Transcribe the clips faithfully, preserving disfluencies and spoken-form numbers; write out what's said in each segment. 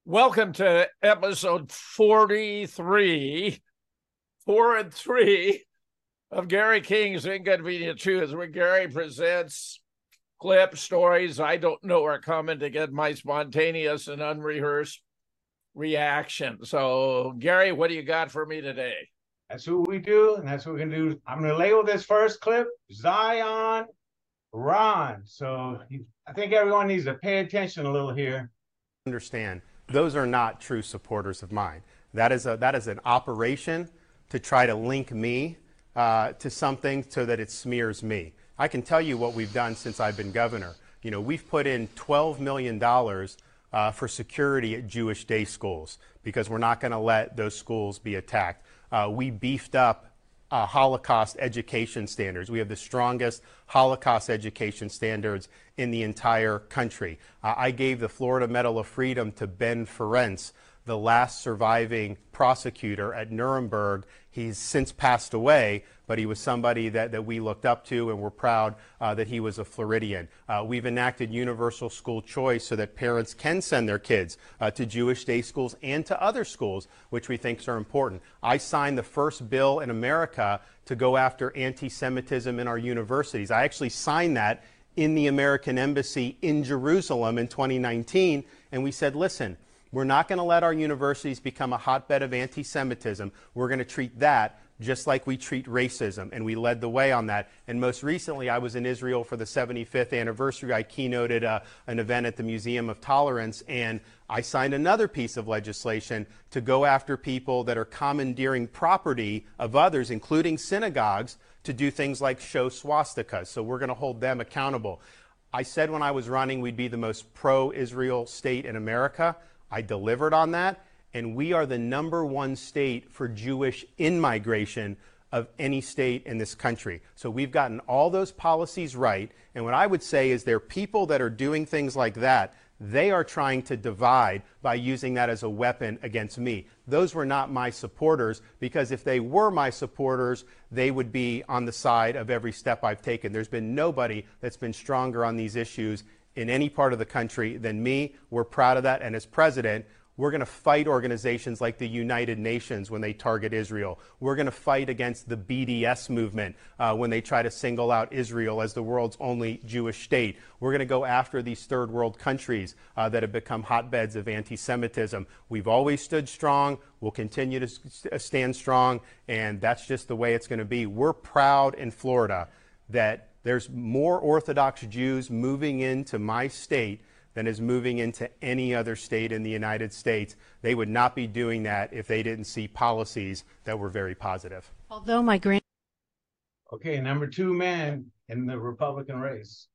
Welcome to episode forty-three, four and three of Gary King's Inconvenient Truths, where Gary presents clip stories I don't know are coming to get my spontaneous and unrehearsed reaction. So, Gary, what do you got for me today? That's what we do, and that's what we're going to do. I'm going to label this first clip Zion Ron. So I think everyone needs to pay attention a little here. Understand, those are not true supporters of mine. That is a that is an operation to try to link me uh, to something so that it smears me. I can tell you what we've done since I've been governor. You know, we've put in twelve million dollars uh, for security at Jewish day schools because we're not going to let those schools be attacked. Uh, we beefed up Uh, Holocaust education standards. We have the strongest Holocaust education standards in the entire country. Uh, I gave the Florida Medal of Freedom to Ben Ferencz, the last surviving prosecutor at Nuremberg. He's since passed away, but he was somebody that, that we looked up to, and we're proud uh, that he was a Floridian. Uh, we've enacted universal school choice so that parents can send their kids uh, to Jewish day schools and to other schools, which we think are important. I signed the first bill in America to go after anti-Semitism in our universities. I actually signed that in the American Embassy in Jerusalem in twenty nineteen, and we said, listen, we're not going to let our universities become a hotbed of anti-Semitism. We're going to treat that just like we treat racism, and we led the way on that. And most recently, I was in Israel for the seventy-fifth anniversary. I keynoted uh, an event at the Museum of Tolerance, and I signed another piece of legislation to go after people that are commandeering property of others, including synagogues, to do things like show swastikas. So we're going to hold them accountable. I said when I was running we'd be the most pro-Israel state in America. I delivered on that, and we are the number one state for Jewish in-migration of any state in this country. So we've gotten all those policies right, and what I would say is there are people that are doing things like that. They are trying to divide by using that as a weapon against me. Those were not my supporters, because if they were my supporters, they would be on the side of every step I've taken. There's been nobody that's been stronger on these issues in any part of the country than me. We're proud of that, and as president, we're going to fight organizations like the United Nations when they target Israel. We're going to fight against the B D S movement uh, when they try to single out Israel as the world's only Jewish state. We're going to go after these third world countries uh, that have become hotbeds of anti-Semitism. We've always stood strong. We'll continue to stand strong, and that's just the way it's going to be. We're proud in Florida that there's more Orthodox Jews moving into my state than is moving into any other state in the United States. They would not be doing that if they didn't see policies that were very positive. Although my grand... Okay, number two man in the Republican race.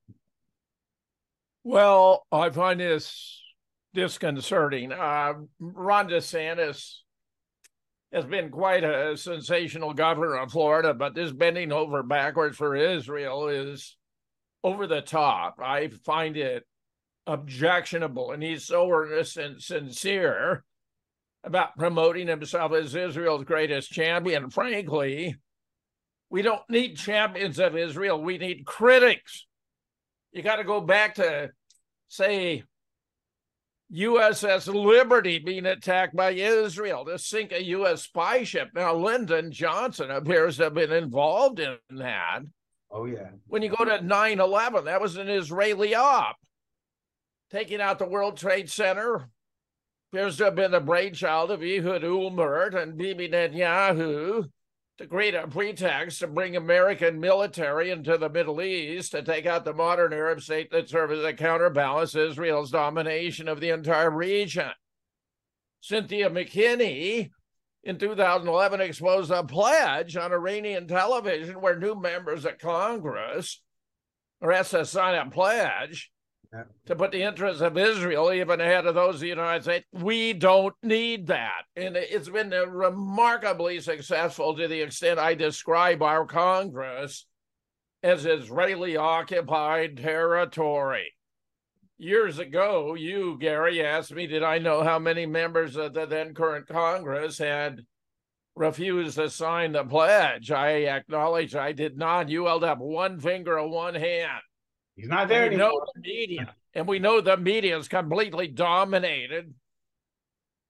Well, I find this disconcerting. Uh, Ron DeSantis has been quite a sensational governor of Florida, but this bending over backwards for Israel is over the top. I find it objectionable, and he's so earnest and sincere about promoting himself as Israel's greatest champion. Frankly, we don't need champions of Israel. We need critics. You got to go back to, say, U S S Liberty being attacked by Israel to sink a U S spy ship. Now, Lyndon Johnson appears to have been involved in that. Oh, yeah. When you go to nine eleven, that was an Israeli op. Taking out the World Trade Center appears to have been the brainchild of Ehud Olmert and Bibi Netanyahu to create a pretext to bring American military into the Middle East to take out the modern Arab state that serves as a counterbalance to Israel's domination of the entire region. Cynthia McKinney in two thousand eleven exposed a pledge on Iranian television where new members of Congress are asked to sign a pledge to put the interests of Israel even ahead of those of the United States. We don't need that. And it's been remarkably successful to the extent I describe our Congress as Israeli-occupied territory. Years ago, you, Gary, asked me, did I know how many members of the then current Congress had refused to sign the pledge? I acknowledge I did not. You held up one finger and one hand. He's not there we anymore. Know the media, and we know the media is completely dominated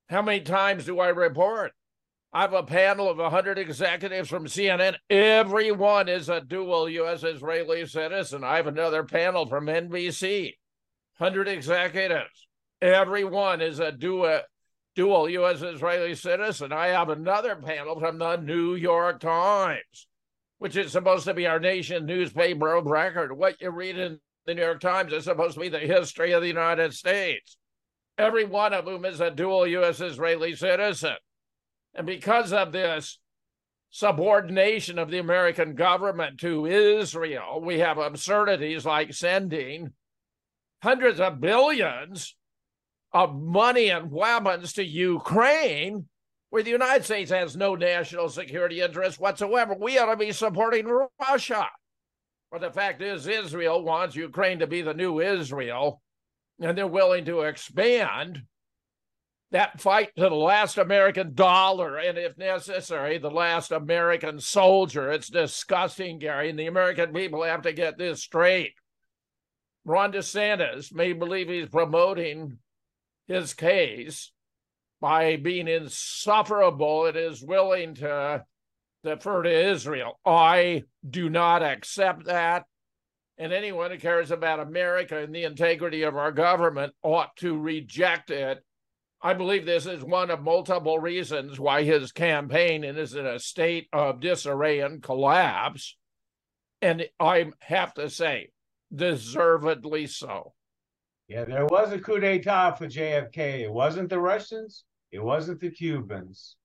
How many times do I report? I have a panel of one hundred executives from C N N. Everyone is a dual U S Israeli citizen. I have another panel from N B C. one hundred executives. Everyone is a dual, dual U S Israeli citizen. I have another panel from the New York Times, which is supposed to be our nation's newspaper of record. What you read in the New York Times is supposed to be the history of the United States. Every one of whom is a dual U S Israeli citizen. And because of this subordination of the American government to Israel, we have absurdities like sending hundreds of billions of money and weapons to Ukraine, where the United States has no national security interest whatsoever. We ought to be supporting Russia. But the fact is, Israel wants Ukraine to be the new Israel, and they're willing to expand that fight to the last American dollar, and if necessary, the last American soldier. It's disgusting, Gary, and the American people have to get this straight. Ron DeSantis may believe he's promoting his case by being insufferable and is willing to defer to Israel. I do not accept that, and anyone who cares about America and the integrity of our government ought to reject it. I believe this is one of multiple reasons why his campaign is in a state of disarray and collapse. And I have to say, deservedly so. Yeah, there was a coup d'etat for J F K. It wasn't the Russians. It wasn't the Cubans.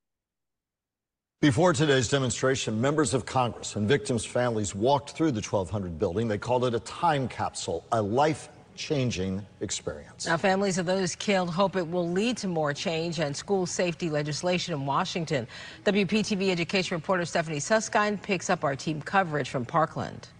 Before today's demonstration, members of Congress and victims' families walked through the twelve hundred building. They called it a time capsule, a life changing experience. Now, families of those killed hope it will lead to more change and school safety legislation in Washington. W P T V education reporter Stephanie Susskind picks up our team coverage from Parkland.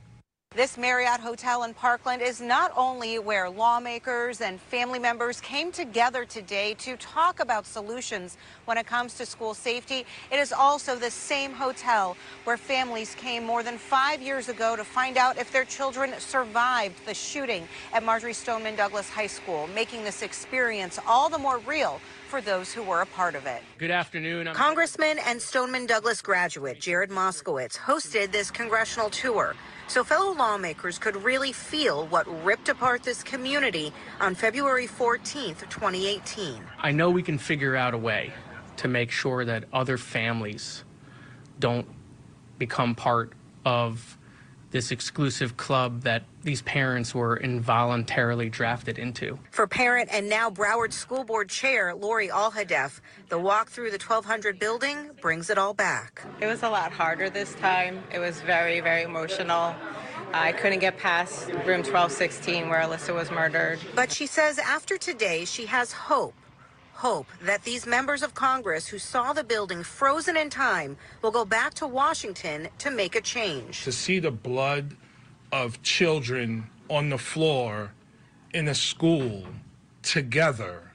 This Marriott Hotel in Parkland is not only where lawmakers and family members came together today to talk about solutions when it comes to school safety, it is also the same hotel where families came more than five years ago to find out if their children survived the shooting at Marjory Stoneman Douglas High School, making this experience all the more real for those who were a part of it. Good afternoon. I'm Congressman and Stoneman Douglas graduate Jared Moskowitz hosted this congressional tour so fellow lawmakers could really feel what ripped apart this community on February fourteenth, twenty eighteen. I know we can figure out a way to make sure that other families don't become part of this exclusive club that these parents were involuntarily drafted into. For parent and now Broward School Board Chair Lori Alhadeff, the walk through the twelve hundred building brings it all back. It was a lot harder this time. It was very, very emotional. I couldn't get past room twelve sixteen where Alyssa was murdered. But she says after today, she has hope. Hope that these members of Congress who saw the building frozen in time will go back to Washington to make a change. To see the blood of children on the floor in a school together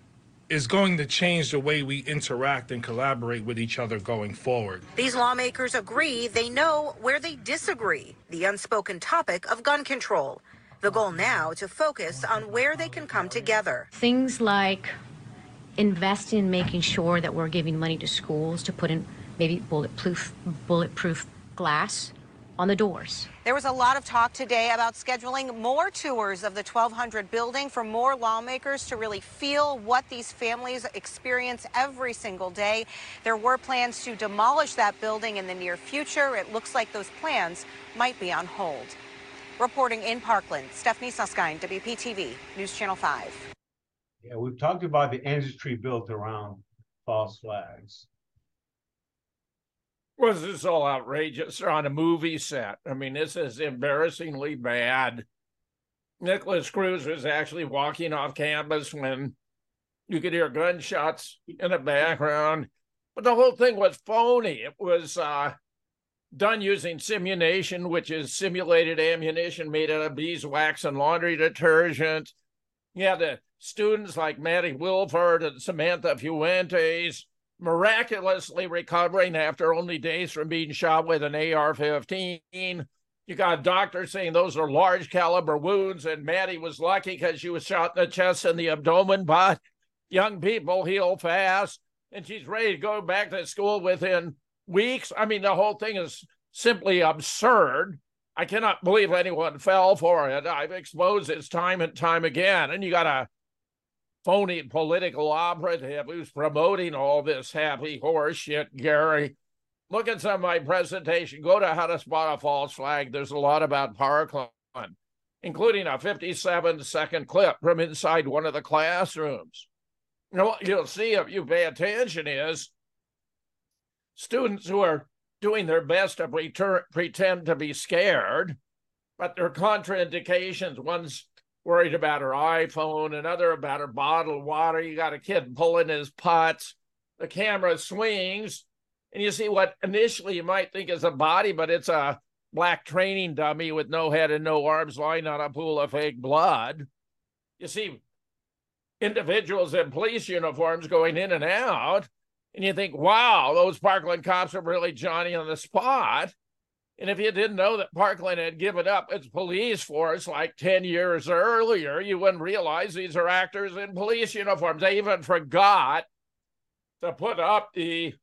is going to change the way we interact and collaborate with each other going forward. These lawmakers agree they know where they disagree, the unspoken topic of gun control. The goal now to focus on where they can come together. Things like invest in making sure that we're giving money to schools to put in maybe bulletproof, bulletproof glass on the doors. There was a lot of talk today about scheduling more tours of the twelve hundred building for more lawmakers to really feel what these families experience every single day. There were plans to demolish that building in the near future. It looks like those plans might be on hold. Reporting in Parkland, Stephanie Susskind, W P T V, News Channel five. Yeah, we've talked about the industry built around false flags. Was this all outrageous? They're on a movie set. I mean, this is embarrassingly bad. Nicholas Cruz was actually walking off campus when you could hear gunshots in the background. But the whole thing was phony. It was uh, done using simulation, which is simulated ammunition made out of beeswax and laundry detergent. You had the students like Maddie Wilford and Samantha Fuentes miraculously recovering after only days from being shot with an A R fifteen. You got doctors saying those are large caliber wounds, and Maddie was lucky because she was shot in the chest and the abdomen. But young people heal fast, and she's ready to go back to school within weeks. I mean, the whole thing is simply absurd. I cannot believe anyone fell for it. I've exposed this time and time again. And you got a phony political operative who's promoting all this happy horse shit, Gary. Look at some of my presentation. Go to How to Spot a False Flag. There's a lot about Parkland, including a fifty-seven second clip from inside one of the classrooms. You know, what you'll see if you pay attention is students who are doing their best to return, pretend to be scared, but there are contraindications. One's worried about her iPhone, another about her bottled water. You got a kid pulling his putts. The camera swings, and you see what initially you might think is a body, but it's a black training dummy with no head and no arms lying on a pool of fake blood. You see individuals in police uniforms going in and out, and you think, wow, those Parkland cops are really Johnny on the spot. And if you didn't know that Parkland had given up its police force like ten years earlier, you wouldn't realize these are actors in police uniforms. They even forgot to put up the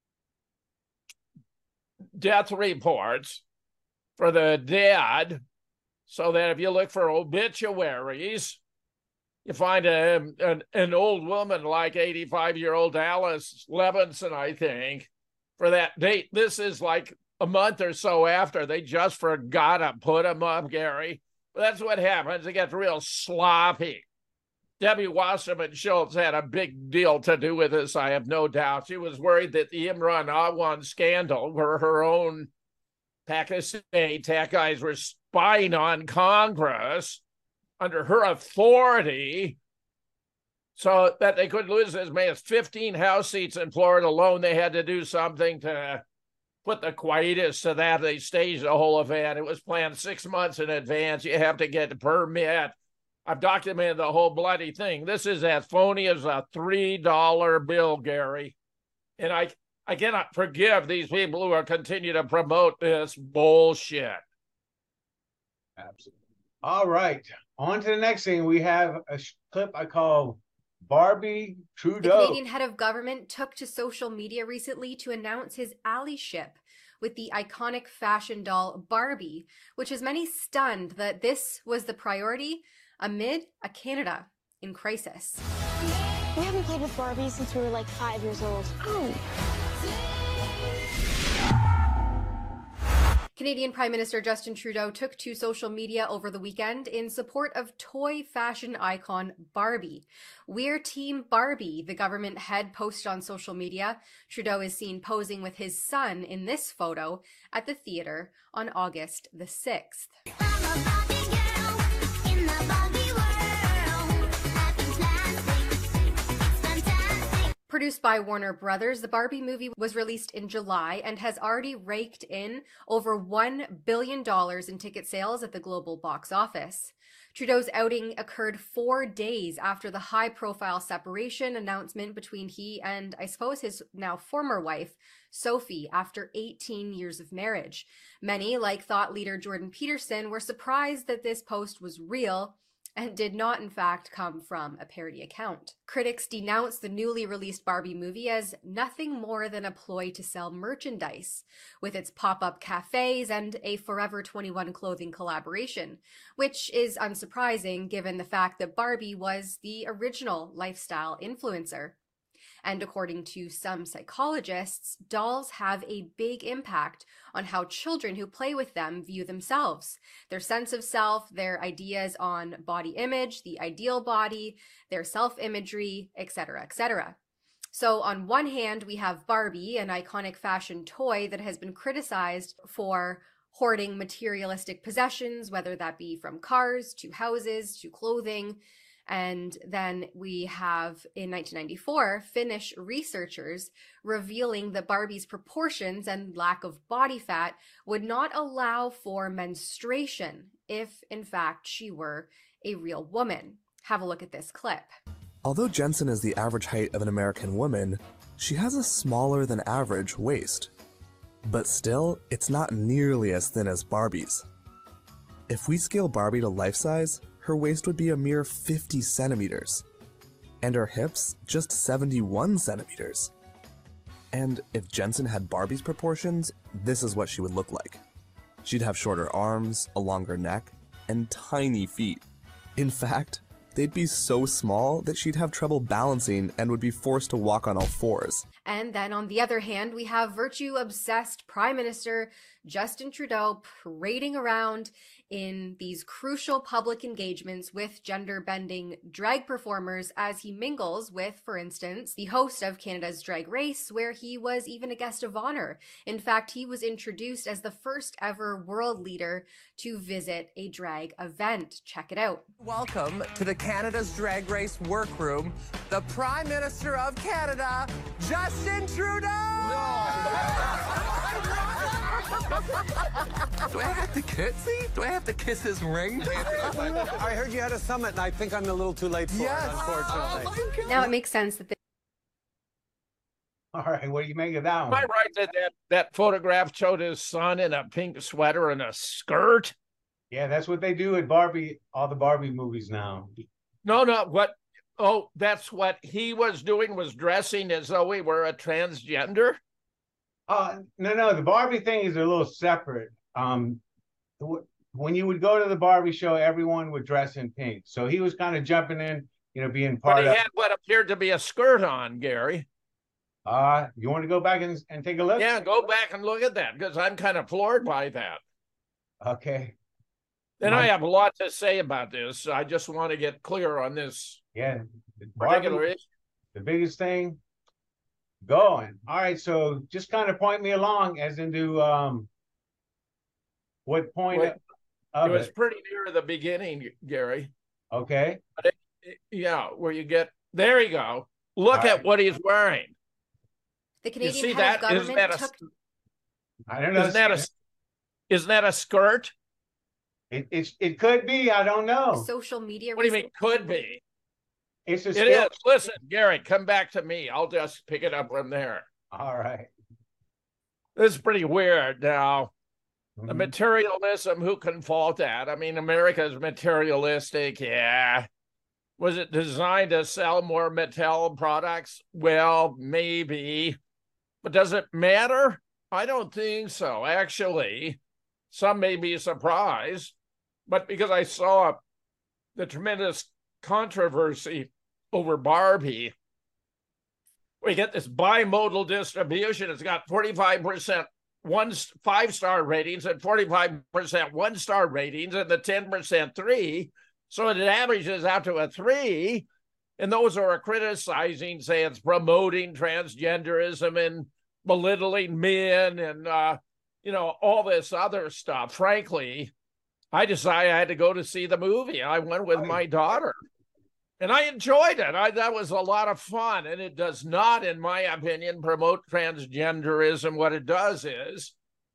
death reports for the dead, so that if you look for obituaries, you find a, an, an old woman like eighty-five-year-old Alice Levinson, I think, for that date. This is like a month or so after. They just forgot to put them up, Gary. But that's what happens. It gets real sloppy. Debbie Wasserman Schultz had a big deal to do with this, I have no doubt. She was worried that the Imran Awan scandal, where her own Pakistani tech guys were spying on Congress under her authority, so that they could lose as many as fifteen House seats in Florida alone. They had to do something to put the quietus to that. They staged the whole event. It was planned six months in advance. You have to get a permit. I've documented the whole bloody thing. This is as phony as a three dollar bill, Gary. And I, I cannot forgive these people who are continue to promote this bullshit. Absolutely. All right. On to the next thing. We have a clip I call Barbie Trudeau. The Canadian head of government took to social media recently to announce his allyship with the iconic fashion doll Barbie, which has many stunned that this was the priority amid a Canada in crisis. We haven't played with Barbie since we were like five years old. Oh. Canadian Prime Minister Justin Trudeau took to social media over the weekend in support of toy fashion icon Barbie. "We're Team Barbie," the government head posted on social media. Trudeau is seen posing with his son in this photo at the theatre on August the sixth. Produced by Warner Brothers, the Barbie movie was released in July and has already raked in over one billion dollars in ticket sales at the global box office. Trudeau's outing occurred four days after the high-profile separation announcement between he and, I suppose, his now former wife, Sophie, after eighteen years of marriage. Many, like thought leader Jordan Peterson, were surprised that this post was real and did not, in fact, come from a parody account. Critics denounced the newly released Barbie movie as nothing more than a ploy to sell merchandise, with its pop-up cafes and a Forever twenty-one clothing collaboration, which is unsurprising given the fact that Barbie was the original lifestyle influencer. And according to some psychologists, dolls have a big impact on how children who play with them view themselves, their sense of self, their ideas on body image, the ideal body, their self-imagery, et cetera, et cetera. So on one hand, we have Barbie, an iconic fashion toy that has been criticized for hoarding materialistic possessions, whether that be from cars to houses to clothing. And then we have, in nineteen ninety-four, Finnish researchers revealing that Barbie's proportions and lack of body fat would not allow for menstruation if, in fact, she were a real woman. Have a look at this clip. Although Jensen is the average height of an American woman, she has a smaller than average waist. But still, it's not nearly as thin as Barbie's. If we scale Barbie to life size, her waist would be a mere fifty centimeters. and her hips just seventy-one centimeters. And if Jensen had Barbie's proportions, this is what she would look like. She'd have shorter arms, a longer neck, and tiny feet. In fact, they'd be so small that she'd have trouble balancing and would be forced to walk on all fours. And then on the other hand, we have virtue-obsessed Prime Minister Justin Trudeau parading around in these crucial public engagements with gender-bending drag performers as he mingles with, for instance, the host of Canada's Drag Race, where he was even a guest of honor. In fact, he was introduced as the first ever world leader to visit a drag event. Check it out. Welcome to the Canada's Drag Race workroom, the Prime Minister of Canada, Justin Trudeau! Do I have to curtsy? Do I have to kiss his ring? I heard you had a summit, and I think I'm a little too late for Yes. it, unfortunately. Now it makes sense that they All right, what do you make of that Am one? I right that, that that photograph showed his son in a pink sweater and a skirt? Yeah, that's what they do at Barbie, all the Barbie movies now. No, no, what? Oh, that's what he was doing, was dressing as though he were a transgender? Uh, no, no, the Barbie thing is a little separate. Um, wh- when you would go to the Barbie show, everyone would dress in pink. So he was kind of jumping in, you know, being part But he of. had what appeared to be a skirt on, Gary. Uh, you want to go back and, and take a look? Yeah, go back and look at that, because I'm kind of floored by that. Okay. And My- I have a lot to say about this. I just want to get clear on this Yeah. the particular Barbie, issue. the biggest thing going. All right, so just kind of point me along as into um what point Well, of It was it. pretty near the beginning, Gary. Okay. But it, it- yeah, where you get, there you go. Look All at right. what he's wearing. the You Canadian see head that? of Isn't government that a, took I don't know. isn't that a, isn't that a skirt? It, it's it could be. I don't know. social media. What do you mean could be? It's a It skill. is. Listen, Gary, come back to me. I'll just pick it up from there. All right. This is pretty weird now. The Mhm. materialism, who can fault that? I mean, America's materialistic, yeah. Was it designed to sell more Mattel products? Well, maybe. But does it matter? I don't think so. Actually, some may be surprised, but because I saw the tremendous controversy over Barbie, we get this bimodal distribution. It's got forty-five percent one five-star ratings and forty-five percent one-star ratings and the ten percent three. So it averages out to a three. And those who are criticizing say it's promoting transgenderism and belittling men and, uh, you know, all this other stuff. Frankly, I decided I had to go to see the movie. I went with my daughter. And I enjoyed it. I, that was a lot of fun. And it does not, in my opinion, promote transgenderism. What it does is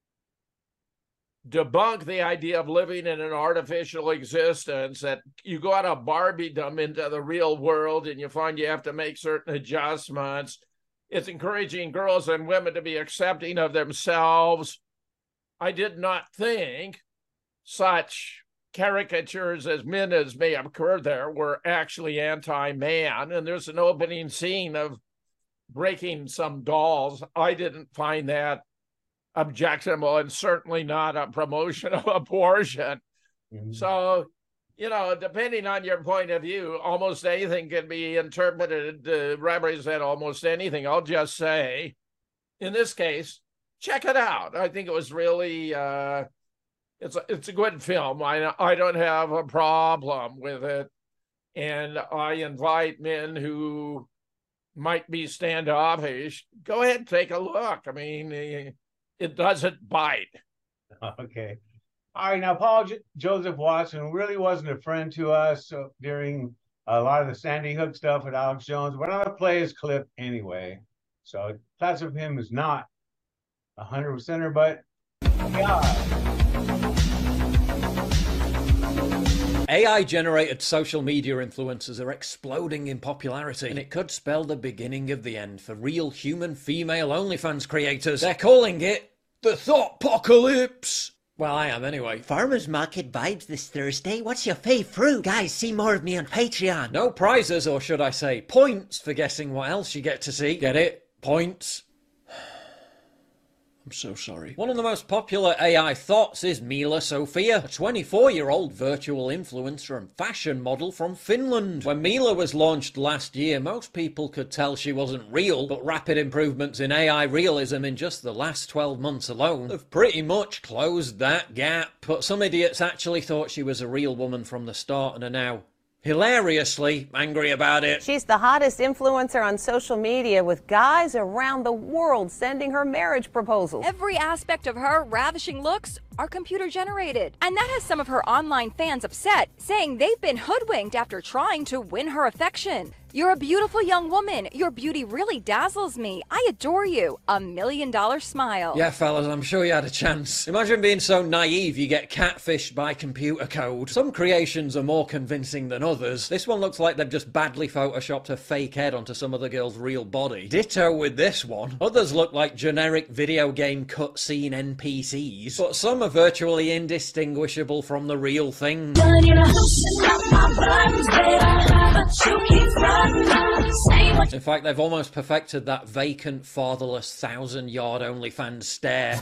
debunk the idea of living in an artificial existence, that you go out of Barbiedom into the real world and you find you have to make certain adjustments. It's encouraging girls and women to be accepting of themselves. I did not think such caricatures as men as may occur there were actually anti-man. And there's an opening scene of breaking some dolls. I didn't find that objectionable, and certainly not a promotion of abortion. Mhm. So, you know, depending on your point of view, almost anything can be interpreted to represent almost anything. I'll just say, in this case, check it out. I think it was really, uh, it's a, it's a good film. I I don't have a problem with it, and I invite men who might be standoffish, go ahead and take a look. I mean, eh, it doesn't bite. Okay. All right. Now, Paul J- Joseph Watson really wasn't a friend to us uh, during a lot of the Sandy Hook stuff with Alex Jones. But I'm going to play his clip anyway. So class of him is not a hundred percenter, but yeah. A I-generated social media influencers are exploding in popularity, and it could spell the beginning of the end for real human female OnlyFans creators. They're calling it the Thoughtpocalypse. Well, I am anyway. Farmers Market vibes this Thursday. What's your fave fruit? Guys, see more of me on Patreon. No prizes, or should I say points, for guessing what else you get to see. Get it? Points. I'm so sorry. One of the most popular A I thoughts is Mila Sofia, a twenty-four-year-old virtual influencer and fashion model from Finland. When Mila was launched last year, most people could tell she wasn't real, but rapid improvements in A I realism in just the last twelve months alone have pretty much closed that gap. But some idiots actually thought she was a real woman from the start and are now hilariously angry about it. She's the hottest influencer on social media, with guys around the world sending her marriage proposals. Every aspect of her ravishing looks are computer generated, and that has some of her online fans upset, saying they've been hoodwinked after trying to win her affection. You're a beautiful young woman. Your beauty really dazzles me. I adore you. A million dollar smile. Yeah, fellas, I'm sure you had a chance. Imagine being so naive you get catfished by computer code. Some creations are more convincing than others. This one looks like they've just badly photoshopped her fake head onto some other girl's real body. Ditto with this one. Others look like generic video game cutscene N P Cs. But some are virtually indistinguishable from the real thing. In fact, they've almost perfected that vacant, fatherless, thousand-yard OnlyFans stare.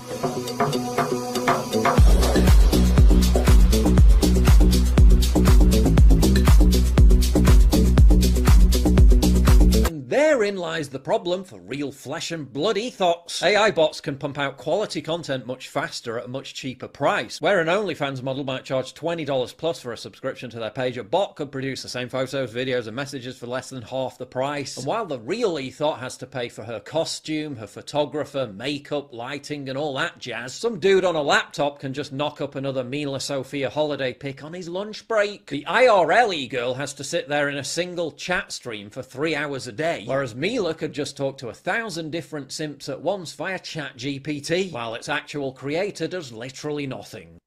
Therein lies the problem for real flesh and blood ethos. A I bots can pump out quality content much faster at a much cheaper price. Where an OnlyFans model might charge twenty dollars plus for a subscription to their page, a bot could produce the same photos, videos and messages for less than half the price. And while the real ethot has to pay for her costume, her photographer, makeup, lighting and all that jazz, some dude on a laptop can just knock up another Mila Sofia holiday pic on his lunch break. The I R L e-girl has to sit there in a single chat stream for three hours a day, whereas Mila could just talk to a thousand different simps at once via ChatGPT, while its actual creator does literally nothing.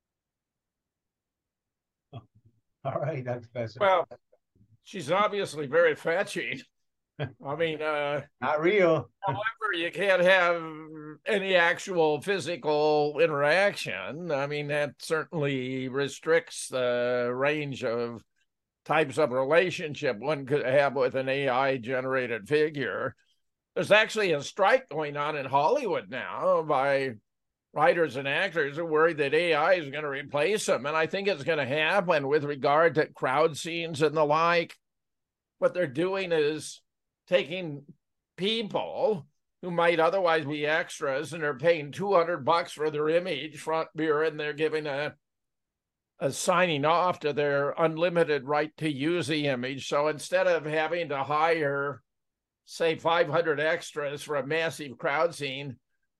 All right, that's best. Well, she's obviously very fetchy. I mean, uh, not real. However, you can't have any actual physical interaction. I mean, that certainly restricts the range of types of relationship one could have with an A I-generated figure. There's actually a strike going on in Hollywood now by writers and actors who are worried that A I is going to replace them, and I think it's going to happen with regard to crowd scenes and the like. What they're doing is taking people who might otherwise be extras, and they're paying two hundred bucks for their image, front mirror, and they're giving a a signing off to their unlimited right to use the image. So instead of having to hire, say, five hundred extras for a massive crowd scene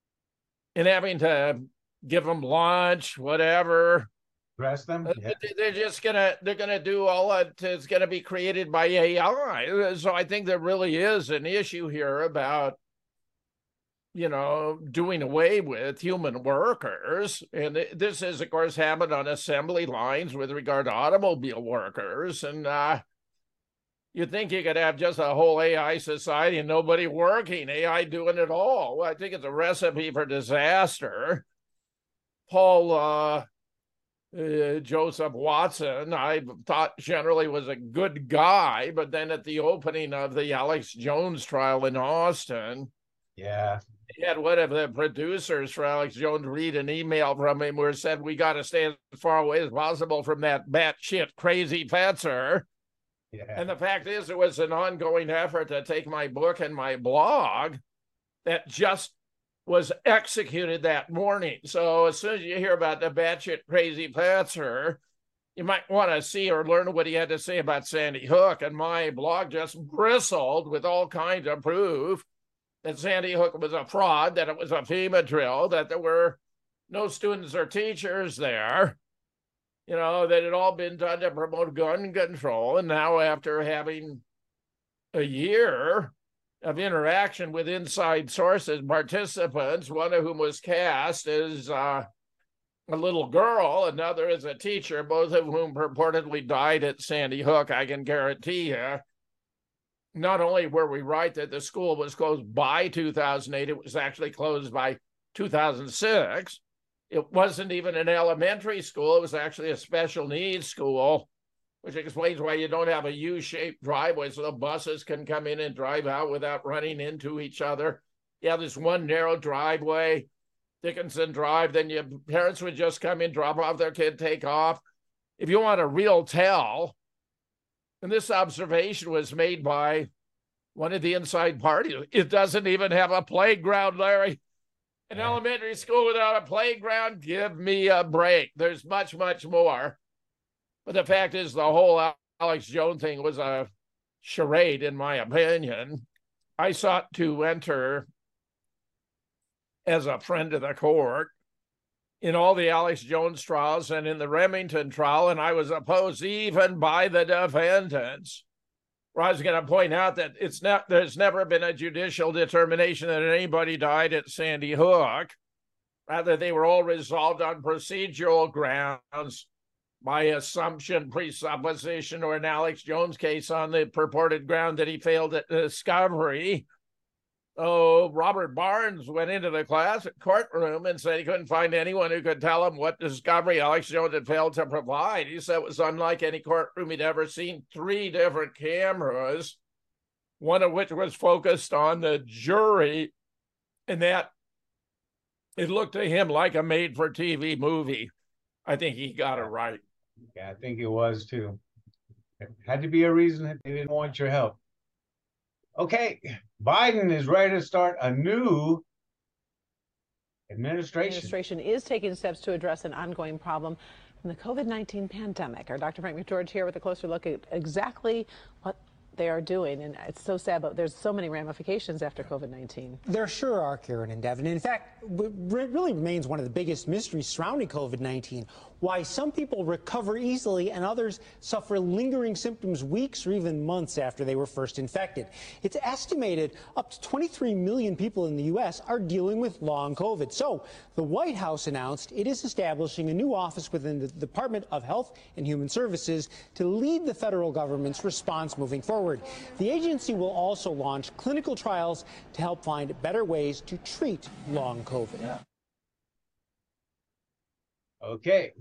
and having to give them lunch, whatever, dress them, yeah. they're just gonna they're gonna do all that is gonna be created by A I. So I think there really is an issue here about, you know, doing away with human workers. And this is, of course, happened on assembly lines with regard to automobile workers. And uh, you'd think you could have just a whole A I society and nobody working, A I doing it all. Well, I think it's a recipe for disaster. Paul uh, uh, Joseph Watson, I thought generally was a good guy, but then at the opening of the Alex Jones trial in Austin, yeah, he had one of the producers for Alex Jones read an email from him where it said, we got to stay as far away as possible from that batshit crazy Fetzer. Yeah. And the fact is, it was an ongoing effort to take my book and my blog that just was executed that morning. So as soon as you hear about the batshit crazy Fetzer, you might want to see or learn what he had to say about Sandy Hook. And my blog just bristled with all kinds of proof that Sandy Hook was a fraud, that it was a FEMA drill, that there were no students or teachers there, you know, that it had all been done to promote gun control. And now, after having a year of interaction with inside sources, participants, one of whom was cast as uh, a little girl, another as a teacher, both of whom purportedly died at Sandy Hook, I can guarantee you. Not only were we right that the school was closed by two thousand eight, it was actually closed by two thousand six. It wasn't even an elementary school. It was actually a special needs school, which explains why you don't have a U-shaped driveway so the buses can come in and drive out without running into each other. You have this one narrow driveway, Dickinson Drive, then your parents would just come in, drop off their kid, take off. If you want a real tell, and this observation was made by one of the inside parties, it doesn't even have a playground, Larry. An yeah. elementary school without a playground, give me a break. There's much, much more. But the fact is, the whole Alex Jones thing was a charade, in my opinion. I sought to enter as a friend of the court in all the Alex Jones trials and in the Remington trial, and I was opposed even by the defendants. Where I was going to point out that it's not, there's never been a judicial determination that anybody died at Sandy Hook. Rather, they were all resolved on procedural grounds by assumption, presupposition, or in Alex Jones' case on the purported ground that he failed at discovery. Oh, Robert Barnes went into the class courtroom and said he couldn't find anyone who could tell him what discovery Alex Jones had failed to provide. He said it was unlike any courtroom he'd ever seen. Three different cameras, one of which was focused on the jury, and that it looked to him like a made-for-T V movie. I think he got it right. Yeah, I think it was too. It had to be a reason that they didn't want your help. Okay, Biden is ready to start a new administration. Administration is taking steps to address an ongoing problem from the COVID nineteen pandemic. Our Doctor Frank McGeorge here with a closer look at exactly what they are doing. And it's so sad, but there's so many ramifications after COVID nineteen. There sure are, Karen and Devin. In fact, it really remains one of the biggest mysteries surrounding COVID nineteen. Why some people recover easily and others suffer lingering symptoms weeks or even months after they were first infected. It's estimated up to twenty-three million people in the U S are dealing with long COVID. So the White House announced it is establishing a new office within the Department of Health and Human Services to lead the federal government's response moving forward. The agency will also launch clinical trials to help find better ways to treat long COVID. Yeah. Okay.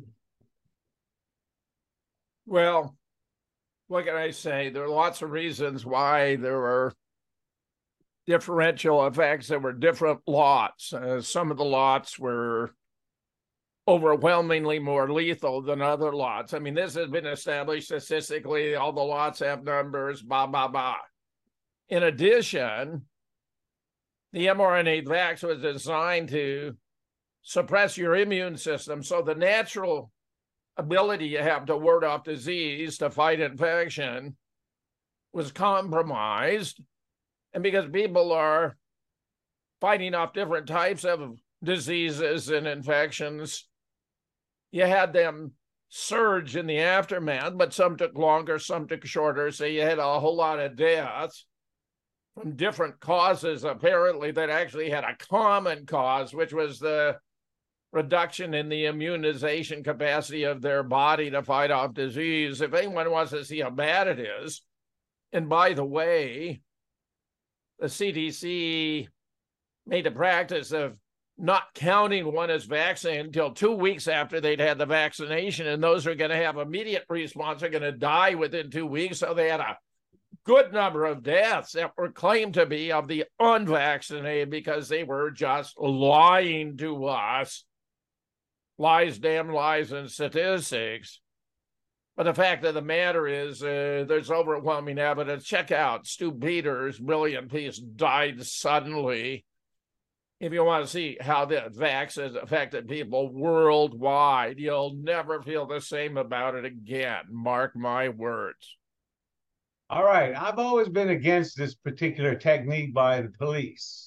Well, what can I say? There are lots of reasons why there were differential effects. There were different lots. Uh, some of the lots were overwhelmingly more lethal than other lots. I mean, this has been established statistically. All the lots have numbers, blah, blah, blah. In addition, the mRNA vax was designed to suppress your immune system. So the natural ability you have to ward off disease, to fight infection, was compromised. And because people are fighting off different types of diseases and infections, you had them surge in the aftermath, but some took longer, some took shorter. So you had a whole lot of deaths from different causes, apparently, that actually had a common cause, which was the reduction in the immunization capacity of their body to fight off disease. If anyone wants to see how bad it is, and by the way, the C D C made a practice of not counting one as vaccinated until two weeks after they'd had the vaccination, and those are going to have immediate response are going to die within two weeks. So they had a good number of deaths that were claimed to be of the unvaccinated because they were just lying to us. Lies, damn lies, and statistics. But the fact of the matter is uh, there's overwhelming evidence. Check out Stu Peters' brilliant piece, Died Suddenly. If you want to see how the vax has affected people worldwide, you'll never feel the same about it again. Mark my words. All right. I've always been against this particular technique by the police.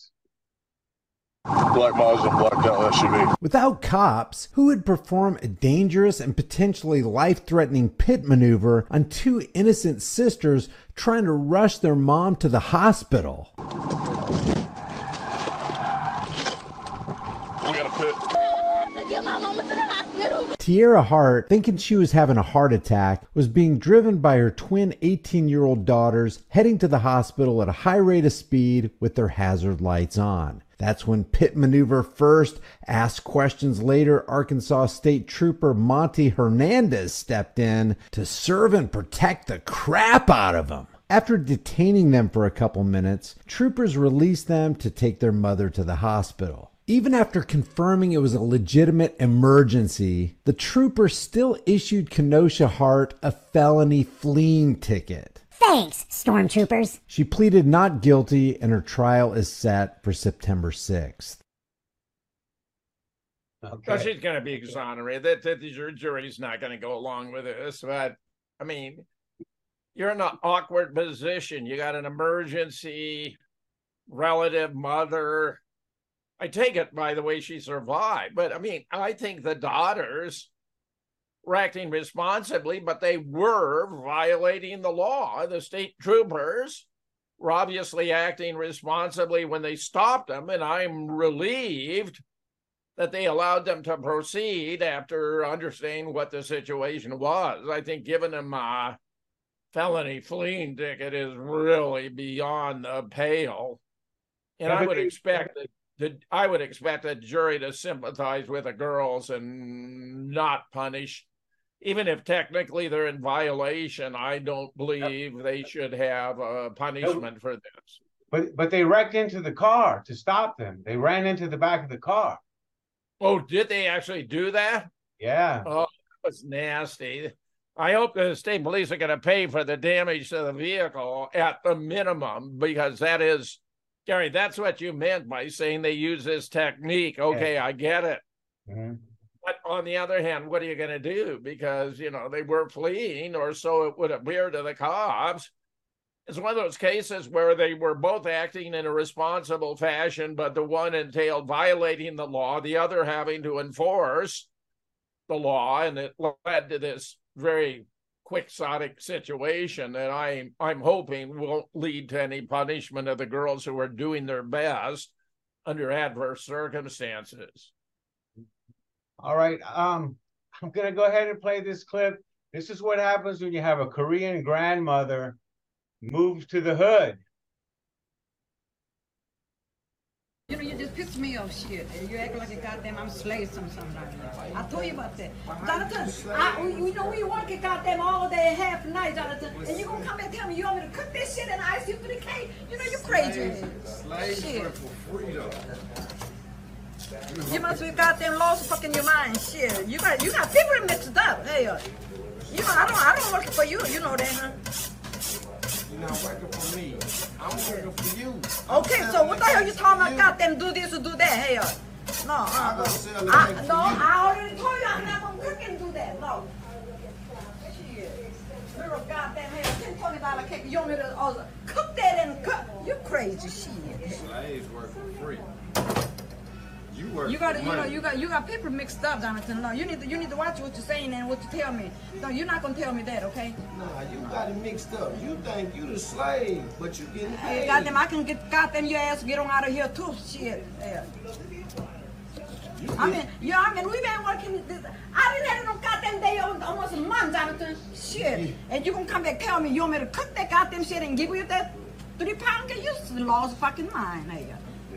Black Muslim, blacked out S U V. Without cops, who would perform a dangerous and potentially life-threatening pit maneuver on two innocent sisters trying to rush their mom to the hospital? We got a pit. Tierra Hart, thinking she was having a heart attack, was being driven by her twin eighteen-year-old daughters heading to the hospital at a high rate of speed with their hazard lights on. That's when pit maneuver first, ask questions later, Arkansas State Trooper Monty Hernandez stepped in to serve and protect the crap out of them. After detaining them for a couple minutes, troopers released them to take their mother to the hospital. Even after confirming it was a legitimate emergency, the trooper still issued Kenosha Hart a felony fleeing ticket. Thanks, stormtroopers. She pleaded not guilty, and her trial is set for September sixth. Okay. So she's going to be exonerated. That, that the jury's not going to go along with this. But, I mean, you're in an awkward position. You got an emergency, relative, mother. I take it, by the way, she survived. But, I mean, I think the daughters were acting responsibly, but they were violating the law. The state troopers were obviously acting responsibly when they stopped them, and I'm relieved that they allowed them to proceed after understanding what the situation was. I think giving them a felony fleeing ticket is really beyond the pale. And I would expect that the, I would expect the jury to sympathize with the girls and not punish. Even if technically they're in violation, I don't believe they should have a punishment for this. But but they wrecked into the car to stop them. They ran into the back of the car. Oh, did they actually do that? Yeah. Oh, that's nasty. I hope the state police are going to pay for the damage to the vehicle at the minimum, because that is, Gary, that's what you meant by saying they use this technique. Okay, yeah. I get it. Mm-hmm. But on the other hand, what are you going to do? Because, you know, they were fleeing, or so it would appear to the cops. It's one of those cases where they were both acting in a responsible fashion, but the one entailed violating the law, the other having to enforce the law, and it led to this very quixotic situation that I'm, I'm hoping won't lead to any punishment of the girls who are doing their best under adverse circumstances. All right, um, I'm going to go ahead and play this clip. This is what happens when you have a Korean grandmother move to the hood. You know, you just piss me off shit. You act like a goddamn I'm a slave sometimes. I told you about that. Jonathan, I, you know we work at goddamn all day, half the night, Jonathan. And you gonna come and tell me you want me to cook this shit and ice you for the cake? You know you crazy. Slaves work for freedom. You must be goddamn lost fucking your mind, shit. You got you got people mixed up. Hey, uh, you know I don't I don't work for you. You know that, huh? You're not working for me. I'm working for you. Okay, so what the hell you talking about? Goddamn, do this or do that? Hey, uh, no, uh, I'm gonna sell I, it no, I already told you I'm not gonna cook and do that. No. Shit. You're a goddamn hell. ten, twenty dollar cake. You want me to uh, cook that and cook? You crazy shit. Slaves work for free. You work You got, for you know, money. you got, you got people mixed up, Jonathan. No, you need to, you need to watch what you're saying and what you tell me. No, you're not gonna tell me that, okay? Nah, you got it mixed up. You think you the slave, but you getting paid. Hey, goddamn, I can get goddamn your ass get on out of here too. Shit. Yeah. I mean, yeah, I mean, we been working this. I didn't have no goddamn day, almost a month, Jonathan. Shit. And you gonna come back and tell me you want me to cook that goddamn shit and give you that three pound? Get used to the laws of fucking mine, hey.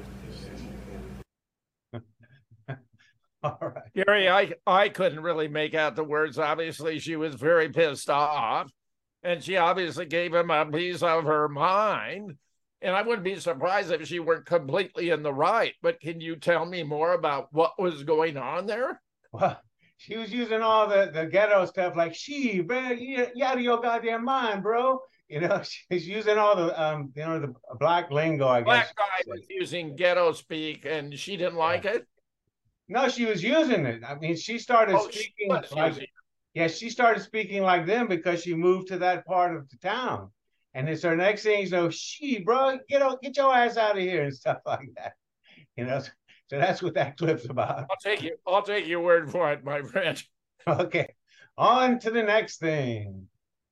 All right. Gary, I, I couldn't really make out the words. Obviously, she was very pissed off, and she obviously gave him a piece of her mind. And I wouldn't be surprised if she weren't completely in the right. But can you tell me more about what was going on there? Well, she was using all the, the ghetto stuff like, she, bro, you, you out of your goddamn mind, bro. You know, she's using all the, um, you know, the black lingo, I guess. Black guy was using ghetto speak, and she didn't like it? No, she was using it. I mean, she started Oh, speaking she was like, using it. yeah, she started speaking like them because she moved to that part of the town. And it's her next thing, you know, she, bro, get out, get your ass out of here and stuff like that. You know, so that's what that clip's about. I'll take you. I'll take your word for it, my friend. Okay, on to the next thing.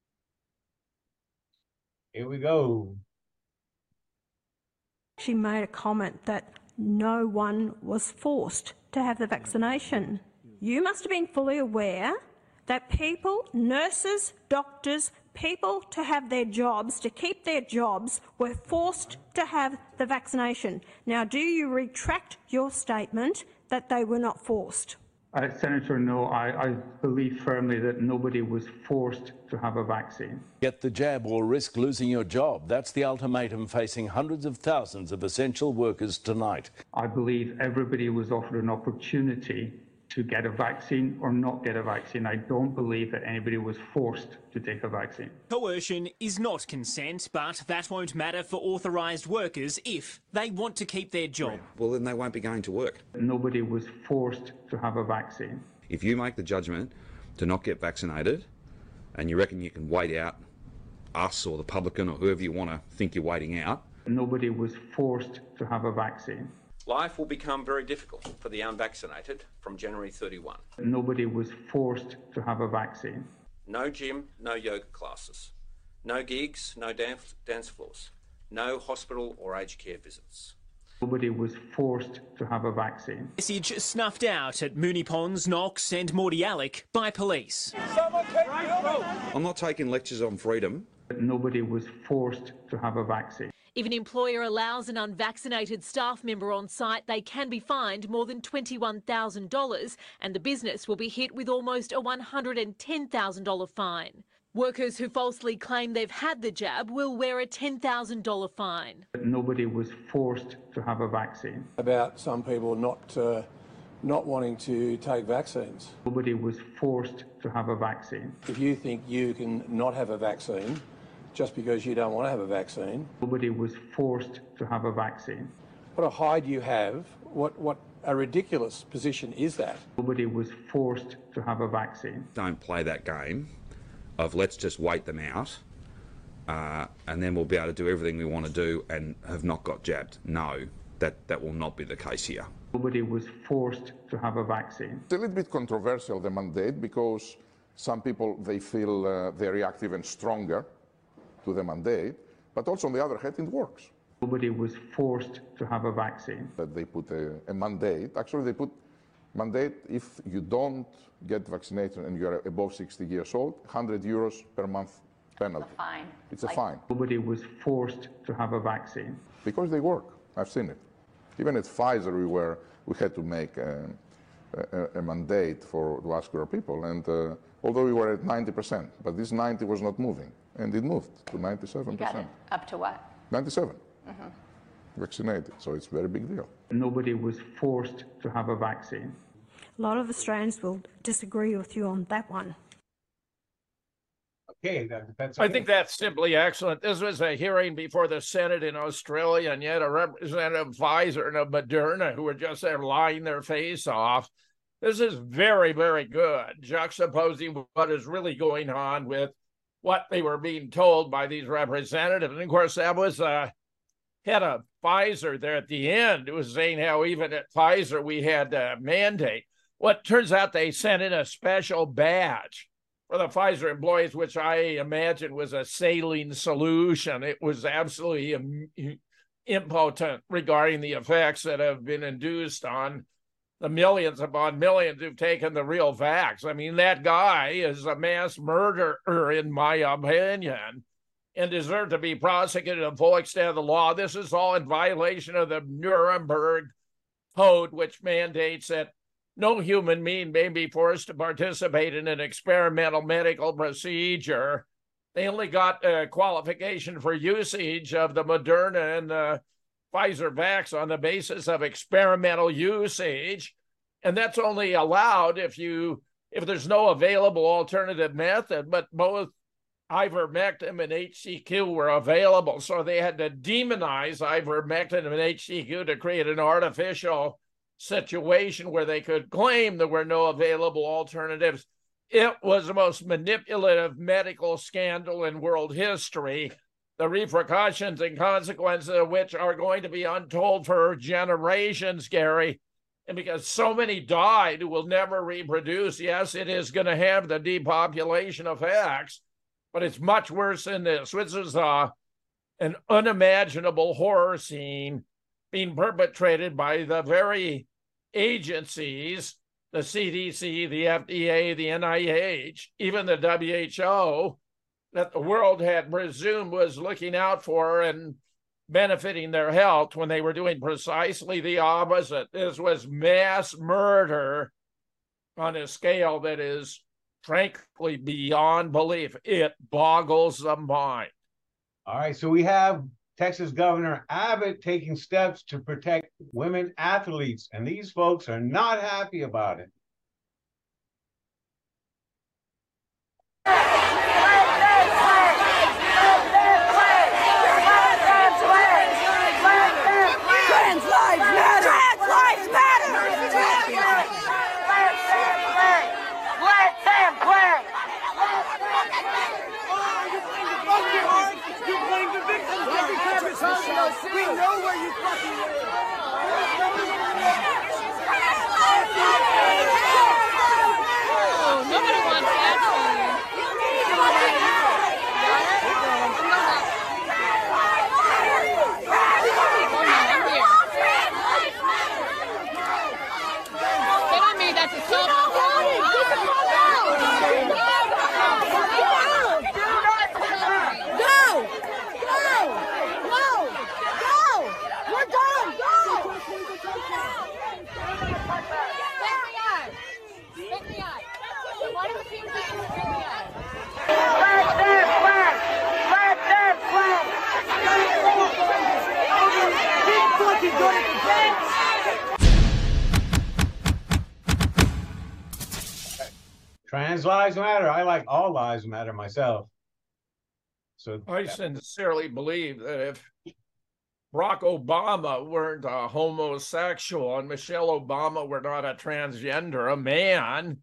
Here we go. She made a comment that no one was forced to have the vaccination. You must have been fully aware that people, nurses, doctors, People to have their jobs, to keep their jobs, were forced to have the vaccination. Now, do you retract your statement that they were not forced? Uh, Senator, no, I, I believe firmly that nobody was forced to have a vaccine. Get the jab or risk losing your job. That's the ultimatum facing hundreds of thousands of essential workers tonight. I believe everybody was offered an opportunity to get a vaccine or not get a vaccine. I don't believe that anybody was forced to take a vaccine. Coercion is not consent, but that won't matter for authorised workers if they want to keep their job. Well, then they won't be going to work. Nobody was forced to have a vaccine. If you make the judgment to not get vaccinated and you reckon you can wait out us or the publican or whoever you want to think you're waiting out. Nobody was forced to have a vaccine. Life will become very difficult for the unvaccinated from January thirty-first. Nobody was forced to have a vaccine. No gym, no yoga classes. No gigs, no dance, dance floors. No hospital or aged care visits. Nobody was forced to have a vaccine. Message snuffed out at Moonee Ponds, Knox and Mordialloc by police. I'm not taking lectures on freedom. Nobody was forced to have a vaccine. If an employer allows an unvaccinated staff member on site, they can be fined more than twenty-one thousand dollars and the business will be hit with almost a one hundred ten thousand dollars fine. Workers who falsely claim they've had the jab will wear a ten thousand dollars fine. Nobody was forced to have a vaccine. About some people not uh, not wanting to take vaccines. Nobody was forced to have a vaccine. If you think you can not have a vaccine just because you don't want to have a vaccine. Nobody was forced to have a vaccine. What a hide you have. What, what a ridiculous position is that? Nobody was forced to have a vaccine. Don't play that game of let's just wait them out uh, and then we'll be able to do everything we want to do and have not got jabbed. No, that, that will not be the case here. Nobody was forced to have a vaccine. It's a little bit controversial, the mandate, because some people, they feel uh, very active and stronger to the mandate, but also on the other hand, it works. Nobody was forced to have a vaccine. That they put a, a mandate. Actually, they put mandate if you don't get vaccinated and you're above sixty years old, one hundred euros per month penalty. It's a fine. It's a like, fine. Nobody was forced to have a vaccine. Because they work. I've seen it. Even at Pfizer, we were we had to make a, a, a mandate for to ask our people, and uh, although we were at ninety percent, but this ninety was not moving. And it moved to ninety-seven percent. You got it up to what? ninety-seven. Mm-hmm. Vaccinated, so it's a very big deal. Nobody was forced to have a vaccine. A lot of Australians will disagree with you on that one. Okay, that, that's. I think that's simply excellent. This was a hearing before the Senate in Australia, and yet a representative of Pfizer and of Moderna who were just there lying their face off. This is very, very good, juxtaposing what is really going on with what they were being told by these representatives. And of course, that was uh, head of Pfizer there at the end. It was saying how even at Pfizer we had a mandate. Well, it turns out they sent in a special badge for the Pfizer employees, which I imagine was a saline solution. It was absolutely im- impotent regarding the effects that have been induced on the millions upon millions who've taken the real vax. I mean, that guy is a mass murderer, in my opinion, and deserved to be prosecuted to the full extent of the law. This is all in violation of the Nuremberg Code, which mandates that no human being may be forced to participate in an experimental medical procedure. They only got a qualification for usage of the Moderna and the Pfizer vax on the basis of experimental usage, and that's only allowed if you if there's no available alternative method. But both ivermectin and H C Q were available, so they had to demonize ivermectin and H C Q to create an artificial situation where they could claim there were no available alternatives. It was the most manipulative medical scandal in world history, the repercussions and consequences of which are going to be untold for generations, Gary. And because so many died who will never reproduce, yes, it is going to have the depopulation effects, but it's much worse than this. This is uh, an unimaginable horror scene being perpetrated by the very agencies, the C D C, the F D A, the N I H, even the W H O, that the world had presumed was looking out for and benefiting their health when they were doing precisely the opposite. This was mass murder on a scale that is frankly beyond belief. It boggles the mind. All right, so we have Texas Governor Abbott taking steps to protect women athletes, and these folks are not happy about it. Trans lives matter! Trans lives matter! Let them play! You blame the victims every time it's home. We know where you fucking live. Oh, nobody wants that. That's a stop. Go! Go! Go! Go! We're done! Go! Let me out. Why do we Let them play! Let them play! Keep fucking good at the game! Trans lives matter. I like all lives matter myself. So I sincerely believe that if Barack Obama weren't a homosexual and Michelle Obama were not a transgender, a man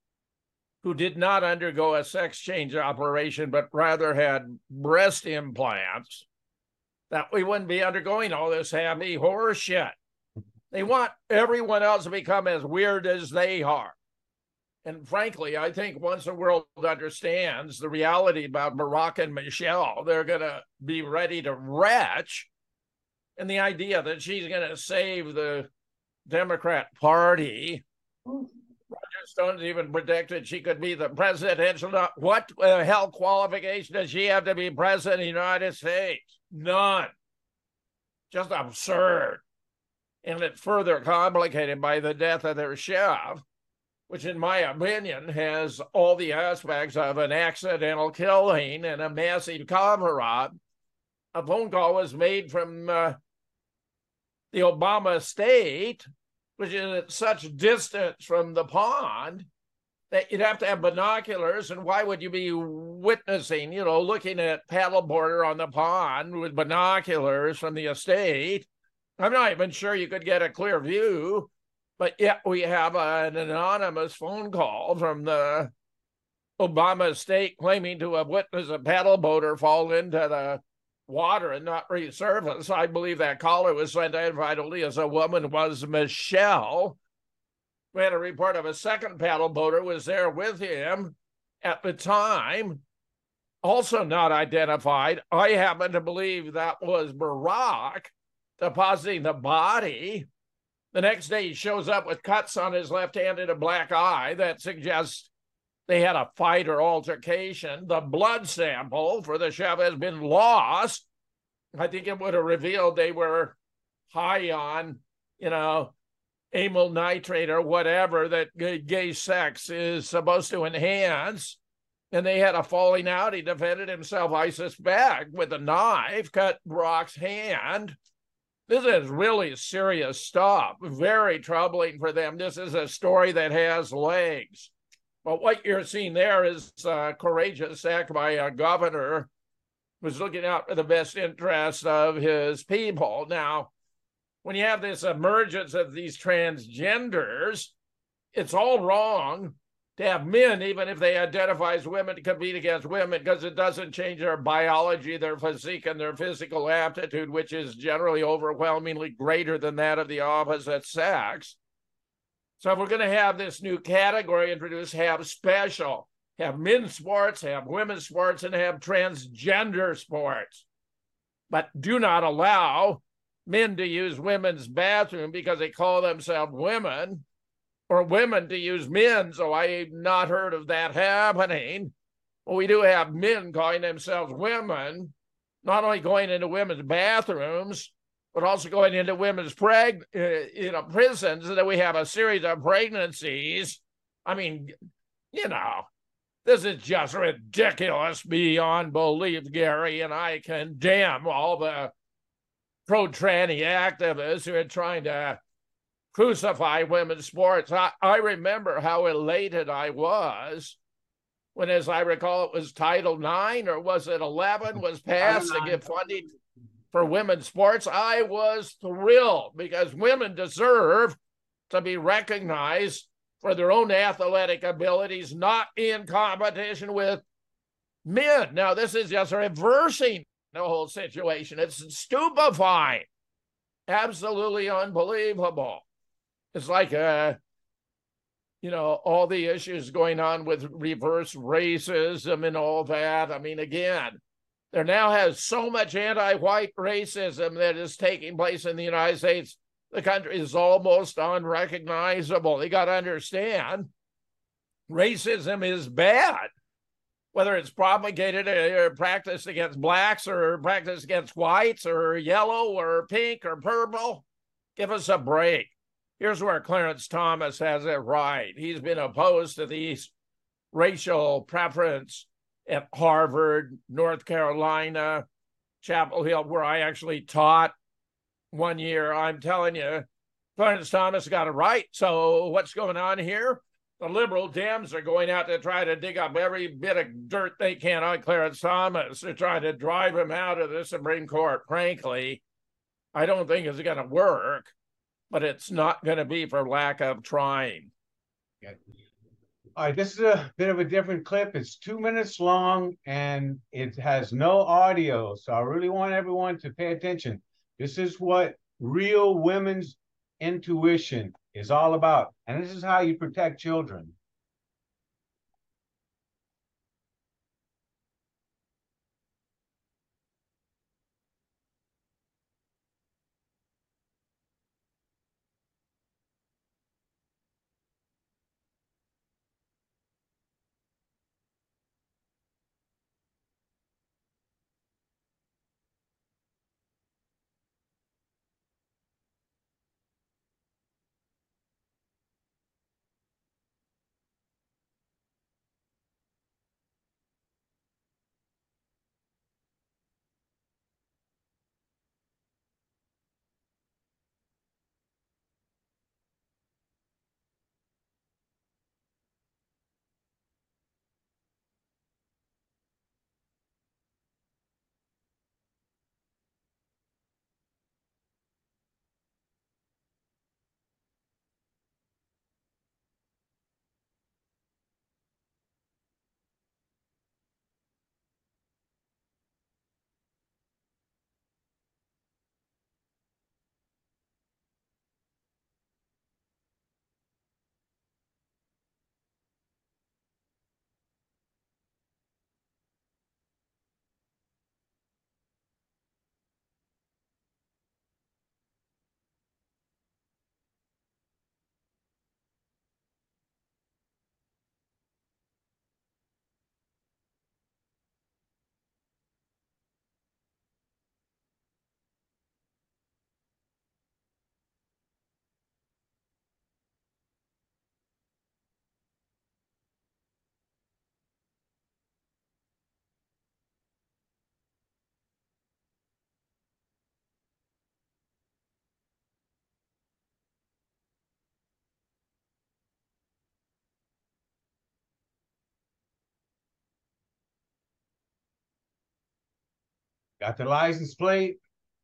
who did not undergo a sex change operation, but rather had breast implants, that we wouldn't be undergoing all this happy horror shit. They want everyone else to become as weird as they are. And frankly, I think once the world understands the reality about Barack and Michelle, they're going to be ready to retch. And the idea that she's going to save the Democrat Party. Roger Stone's even predicted she could be the presidential. What the hell qualification does she have to be president of the United States? None. Just absurd. And it's further complicated by the death of their chef, which in my opinion has all the aspects of an accidental killing and a massive cover-up. A phone call was made from uh, the Obama estate, which is at such distance from the pond that you'd have to have binoculars. And why would you be witnessing, you know, looking at paddleboarder on the pond with binoculars from the estate? I'm not even sure you could get a clear view. But yet we have an anonymous phone call from the Obama estate claiming to have witnessed a paddleboater fall into the water and not resurface. I believe that caller was identified only as a woman was Michelle. We had a report of a second paddleboater was there with him at the time, also not identified. I happen to believe that was Barack depositing the body. The next day, he shows up with cuts on his left hand and a black eye. That suggests they had a fight or altercation. The blood sample for the chef has been lost. I think it would have revealed they were high on, you know, amyl nitrate or whatever that gay sex is supposed to enhance. And they had a falling out. He defended himself, I suspect, with a knife, cut Brock's hand. This is really serious stuff, very troubling for them. This is a story that has legs. But what you're seeing there is a courageous act by a governor who's looking out for the best interests of his people. Now, when you have this emergence of these transgenders, it's all wrong to have men, even if they identify as women, to compete against women, because it doesn't change their biology, their physique, and their physical aptitude, which is generally overwhelmingly greater than that of the opposite sex. So if we're going to have this new category introduced, have special, have men's sports, have women's sports, and have transgender sports. But do not allow men to use women's bathroom because they call themselves women, or women to use men's. So I've not heard of that happening. Well, we do have men calling themselves women, not only going into women's bathrooms, but also going into women's preg- uh, you know, prisons, and then we have a series of pregnancies. I mean, you know, this is just ridiculous beyond belief, Gary, and I condemn all the pro-tranny activists who are trying to crucify women's sports. I, I remember how elated I was when, as I recall, it was Title nine, or was it eleven, was passed to give funding for women's sports. I was thrilled because women deserve to be recognized for their own athletic abilities, not in competition with men. Now, this is just reversing the whole situation. It's stupefying, absolutely unbelievable. It's like, uh, you know, all the issues going on with reverse racism and all that. I mean, again, there now has so much anti-white racism that is taking place in the United States. The country is almost unrecognizable. You got to understand, racism is bad, whether it's propagated or practiced against blacks or practiced against whites or yellow or pink or purple. Give us a break. Here's where Clarence Thomas has it right. He's been opposed to these racial preference at Harvard, North Carolina, Chapel Hill, where I actually taught one year. I'm telling you, Clarence Thomas got it right. So what's going on here? The liberal Dems are going out to try to dig up every bit of dirt they can on Clarence Thomas. They're trying to drive him out of the Supreme Court. Frankly, I don't think it's going to work, but it's not going to be for lack of trying. Yeah. All right, this is a bit of a different clip. It's two minutes long and it has no audio. So I really want everyone to pay attention. This is what real women's intuition is all about. And this is how you protect children. Got the license plate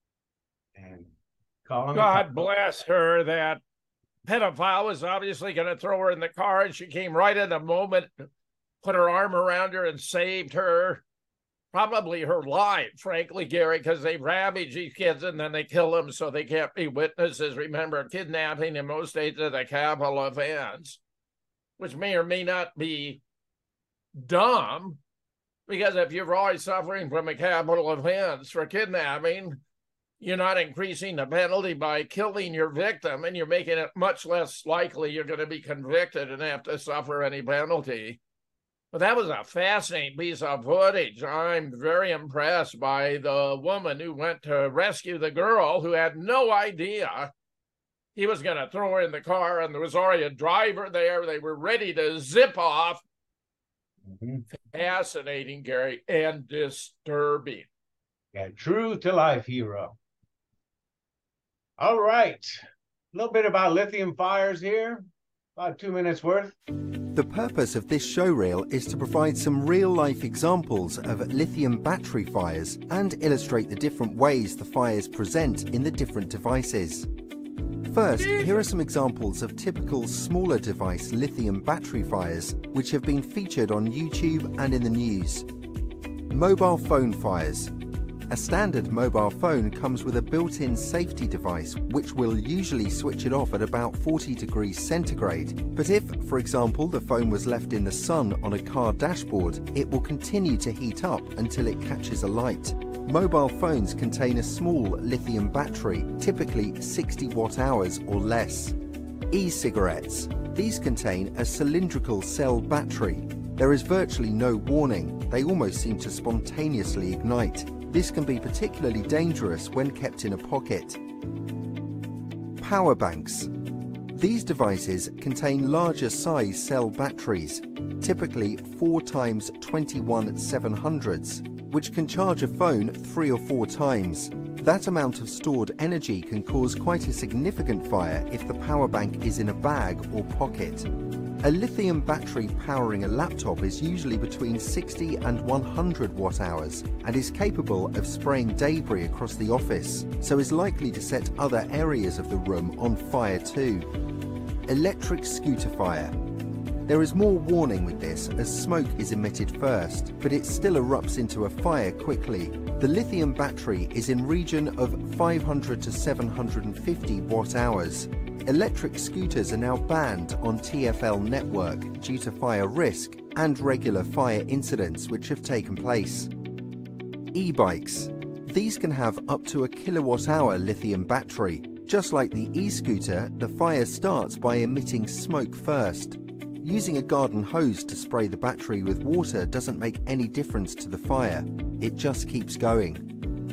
and calling. God bless her. That pedophile was obviously going to throw her in the car, and she came right in the moment, put her arm around her and saved her. Probably her life, frankly, Gary, because they ravage these kids and then they kill them so they can't be witnesses. Remember, kidnapping in most states is a capital offense, which may or may not be dumb, because if you're always suffering from a capital offense for kidnapping, you're not increasing the penalty by killing your victim, and you're making it much less likely you're going to be convicted and have to suffer any penalty. But that was a fascinating piece of footage. I'm very impressed by the woman who went to rescue the girl who had no idea he was going to throw her in the car, and there was already a driver there. They were ready to zip off. Mm-hmm. Fascinating, Gary, and disturbing. Yeah, true to life hero. All right. A little bit about lithium fires here. About two minutes worth. The purpose of this show reel is to provide some real-life examples of lithium battery fires and illustrate the different ways the fires present in the different devices. First, here are some examples of typical smaller device lithium battery fires which have been featured on YouTube and in the news. Mobile phone fires. A standard mobile phone comes with a built-in safety device which will usually switch it off at about forty degrees centigrade. But if, for example, the phone was left in the sun on a car dashboard, it will continue to heat up until it catches a light. Mobile phones contain a small lithium battery, typically sixty watt hours or less. E-cigarettes. These contain a cylindrical cell battery. There is virtually no warning. They almost seem to spontaneously ignite. This can be particularly dangerous when kept in a pocket. Power banks. These devices contain larger size cell batteries, typically four times twenty-one seven hundreds, which can charge a phone three or four times. That amount of stored energy can cause quite a significant fire if the power bank is in a bag or pocket. A lithium battery powering a laptop is usually between sixty and one hundred watt hours and is capable of spraying debris across the office, so is likely to set other areas of the room on fire too. Electric scooter fire. There is more warning with this as smoke is emitted first, but it still erupts into a fire quickly. The lithium battery is in region of five hundred to seven hundred fifty watt hours. Electric scooters are now banned on T F L network due to fire risk and regular fire incidents which have taken place. E-bikes. These can have up to a kilowatt hour lithium battery. Just like the e-scooter, the fire starts by emitting smoke first. Using a garden hose to spray the battery with water doesn't make any difference to the fire. It just keeps going.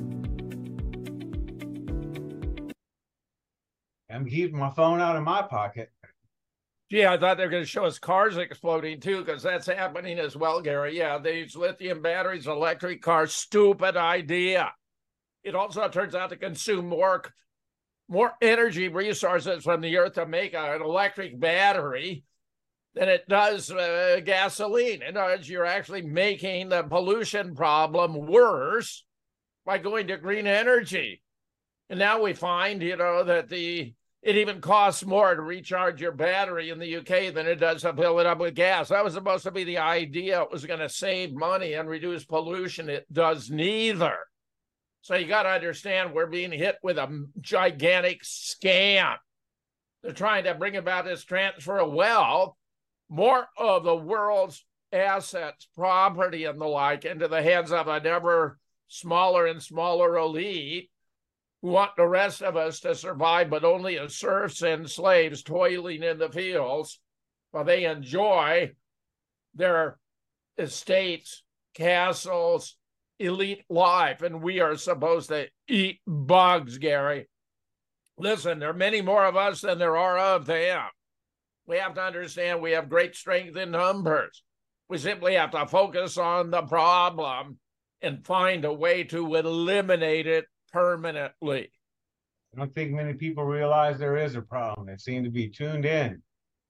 I'm keeping my phone out of my pocket. Gee, I thought they were going to show us cars exploding too, because that's happening as well, Gary. Yeah, these lithium batteries, electric cars, stupid idea. It also turns out to consume more, more energy resources from the earth to make an electric battery than it does uh, gasoline. In other words, you're actually making the pollution problem worse by going to green energy. And now we find, you know, that the it even costs more to recharge your battery in the U K than it does to fill it up with gas. That was supposed to be the idea. It was going to save money and reduce pollution. It does neither. So you got to understand we're being hit with a gigantic scam. They're trying to bring about this transfer of wealth, more of the world's assets, property, and the like into the hands of an ever smaller and smaller elite who want the rest of us to survive, but only as serfs and slaves toiling in the fields while they enjoy their estates, castles, elite life. And we are supposed to eat bugs, Gary. Listen, there are many more of us than there are of them. We have to understand we have great strength in numbers. We simply have to focus on the problem and find a way to eliminate it permanently. I don't think many people realize there is a problem. They seem to be tuned in.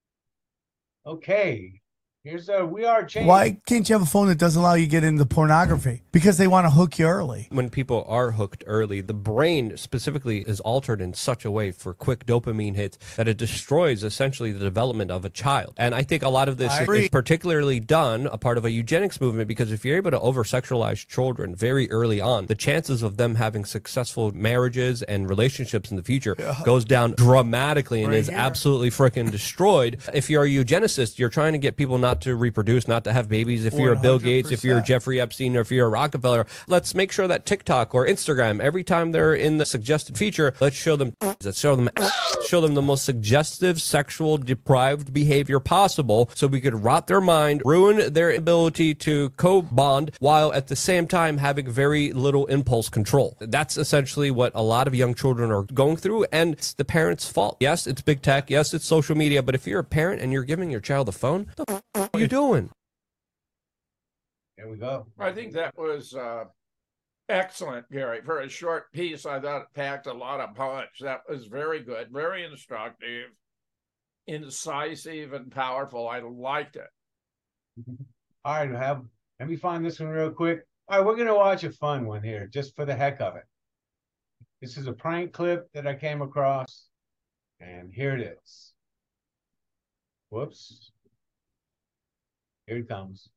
Okay. Here's a We Are Changing. Why can't you have a phone that doesn't allow you to get into pornography? Because they want to hook you early. When people are hooked early, the brain specifically is altered in such a way for quick dopamine hits that it destroys essentially the development of a child. And I think a lot of this is particularly done a part of a eugenics movement, because if you're able to over-sexualize children very early on, the chances of them having successful marriages and relationships in the future yeah. goes down dramatically and right is here. absolutely freaking destroyed. If you're a eugenicist, you're trying to get people not to reproduce, not to have babies. If you're a Bill Gates, if you're a Jeffrey Epstein, or if you're a Rockefeller, let's make sure that TikTok or Instagram, every time they're in the suggested feature, let's show them that show them show them the most suggestive sexual deprived behavior possible, so we could rot their mind, ruin their ability to co-bond, while at the same time having very little impulse control. That's essentially what a lot of young children are going through, and it's the parents' fault. Yes, it's big tech. Yes, it's social media. But if you're a parent and you're giving your child a phone, what the f- are you doing? There we go. I think that was uh, excellent, Gary. For a short piece, I thought it packed a lot of punch. That was very good, very instructive, incisive, and powerful. I liked it. All right, have let me find this one real quick. All right, we're gonna watch a fun one here, just for the heck of it. This is a prank clip that I came across, and here it is. Whoops. Here it comes.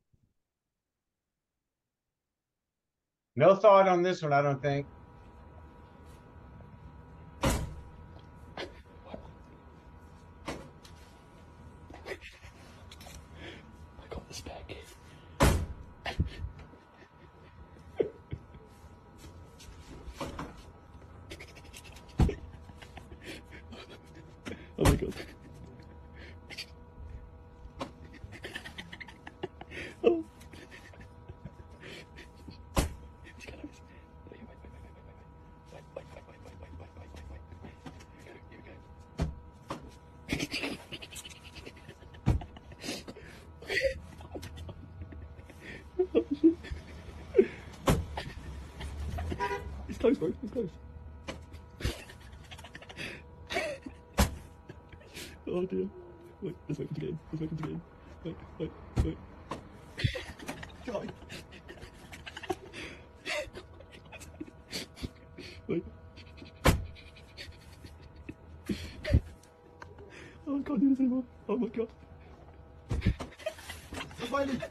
No thought on this one, I don't think. I got this back. Oh my god. Oh. It's close, bro. It's close. Oh dear. Wait, let's wait for the game. Let's wait for the game. Wait, wait, wait. God. Wait. Oh, I can't do this anymore. Oh my god. Finally.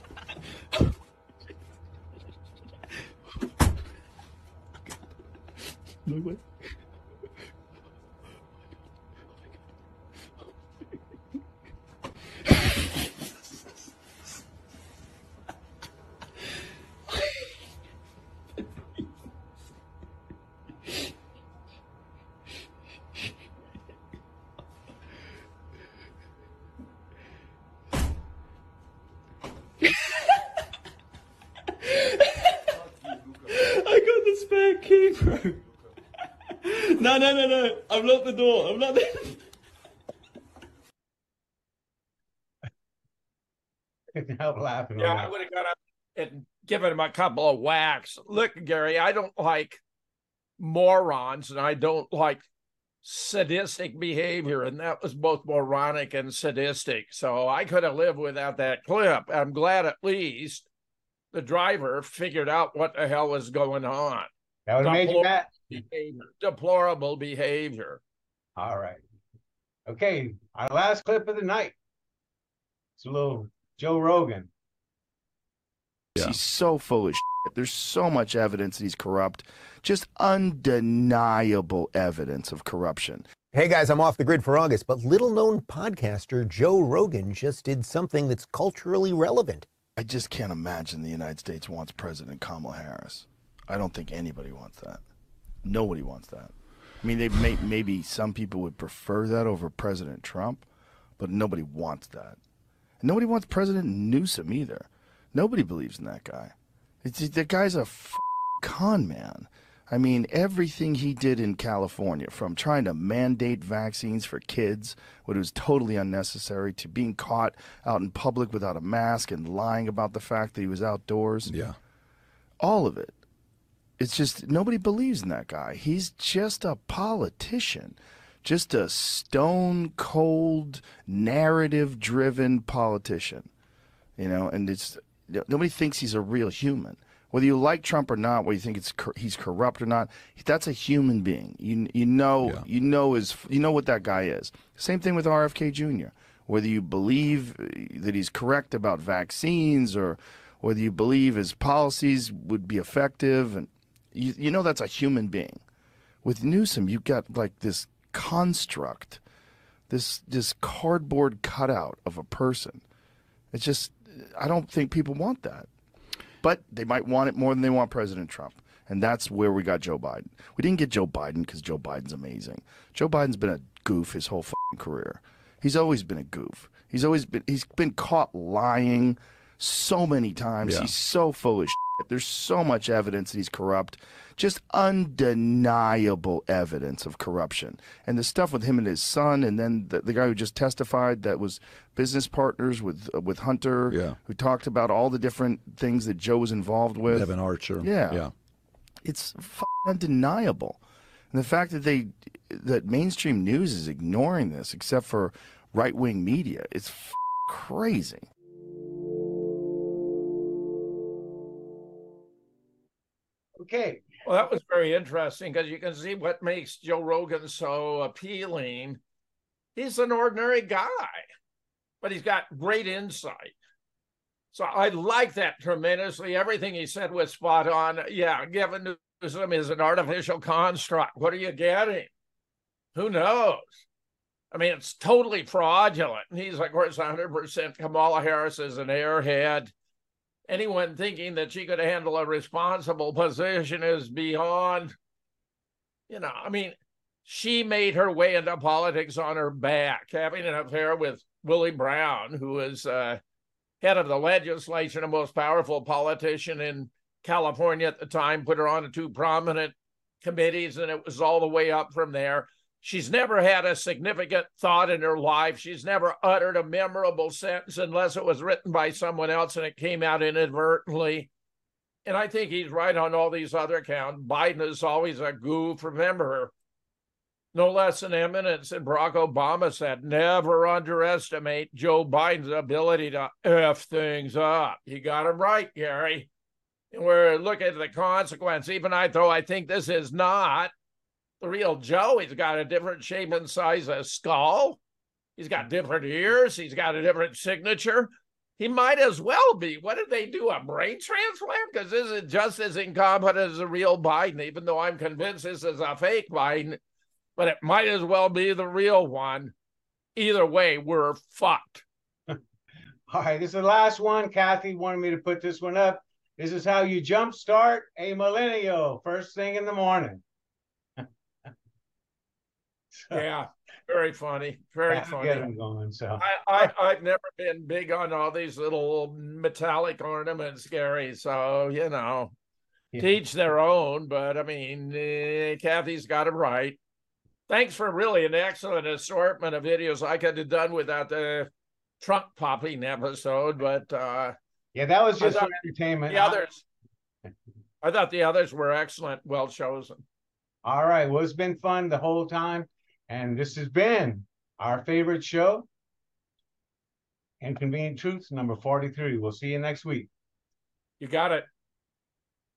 No way. I got the spare key, bro. No, no, no, no. I've locked the door. I've locked the Couldn't help laughing. Yeah, I would have got up and given him a couple of whacks. Look, Gary, I don't like morons, and I don't like sadistic behavior, and that was both moronic and sadistic. So I could have lived without that clip. I'm glad at least the driver figured out what the hell was going on. That would have made you mad. Behavior, deplorable behavior. All right. Okay, our last clip of the night. It's a little Joe Rogan. He's so full of shit. There's so much evidence that he's corrupt. Just undeniable evidence of corruption. Hey guys, I'm off the grid for August, but little-known podcaster Joe Rogan just did something that's culturally relevant. I just can't imagine the United States wants President Kamala Harris. I don't think anybody wants that. Nobody wants that. I mean, they may, maybe some people would prefer that over President Trump, but nobody wants that. And nobody wants President Newsom either. Nobody believes in that guy. It's, that guy's a f- con man. I mean, everything he did in California, from trying to mandate vaccines for kids, when it was totally unnecessary, to being caught out in public without a mask and lying about the fact that he was outdoors. Yeah. All of it. It's just, nobody believes in that guy. He's just a politician. Just a stone-cold, narrative-driven politician. You know, and it's, nobody thinks he's a real human. Whether you like Trump or not, whether you think it's he's corrupt or not, that's a human being. You you know yeah. you know his you know what that guy is. Same thing with R F K Junior Whether you believe that he's correct about vaccines or whether you believe his policies would be effective, and you you know that's a human being. With Newsom, you got like this construct, this this cardboard cutout of a person. It's just, I don't think people want that. But they might want it more than they want President Trump. And that's where we got Joe Biden. We didn't get Joe Biden because Joe Biden's amazing. Joe Biden's been a goof his whole fucking career. He's always been a goof. He's always been he's been caught lying so many times. Yeah. He's so full of shit. There's so much evidence that he's corrupt. Just undeniable evidence of corruption. And the stuff with him and his son, and then the, the guy who just testified that was business partners with uh, with Hunter, Yeah. who talked about all the different things that Joe was involved with. Evan Archer. Yeah. Yeah. It's fucking undeniable. And the fact that they that mainstream news is ignoring this, except for right-wing media, it's f- crazy. Okay. Well, that was very interesting because you can see what makes Joe Rogan so appealing. He's an ordinary guy, but he's got great insight. So I like that tremendously. Everything he said was spot on. Yeah, given Newsom is an artificial construct. What are you getting? Who knows? I mean, it's totally fraudulent. And he's, of course, one hundred percent Kamala Harris is an airhead. Anyone thinking that she could handle a responsible position is beyond, you know, I mean, she made her way into politics on her back, having an affair with Willie Brown, who was uh, head of the legislature, the most powerful politician in California at the time, put her on two prominent committees, and it was all the way up from there. She's never had a significant thought in her life. She's never uttered a memorable sentence unless it was written by someone else and it came out inadvertently. And I think he's right on all these other counts. Biden is always a goof. Remember, no less an eminence than Barack Obama said, never underestimate Joe Biden's ability to F things up. You got him right, Gary. And we're looking at the consequence. Even I, though I think this is not the real Joe, he's got a different shape and size of skull. He's got different ears. He's got a different signature. He might as well be. What did they do, a brain transplant? Because this is just as incompetent as the real Biden, even though I'm convinced this is a fake Biden, but it might as well be the real one. Either way, we're fucked. All right, this is the last one. Kathy wanted me to put this one up. This is how you jumpstart a millennial first thing in the morning. Yeah, very funny. Very Gotta funny. get 'em going, so. I, I, I've never been big on all these little metallic ornaments, Gary. So, you know, Yeah. teach their own. But I mean, eh, Kathy's got it right. Thanks for really an excellent assortment of videos. I could have done without the trunk popping episode, but uh, Yeah, that was I just for thought entertainment. the others, I thought the others were excellent, well chosen. All right. Well, it's been fun the whole time. And this has been our favorite show, Inconvenient Truths, number forty-three. We'll see you next week. You got it.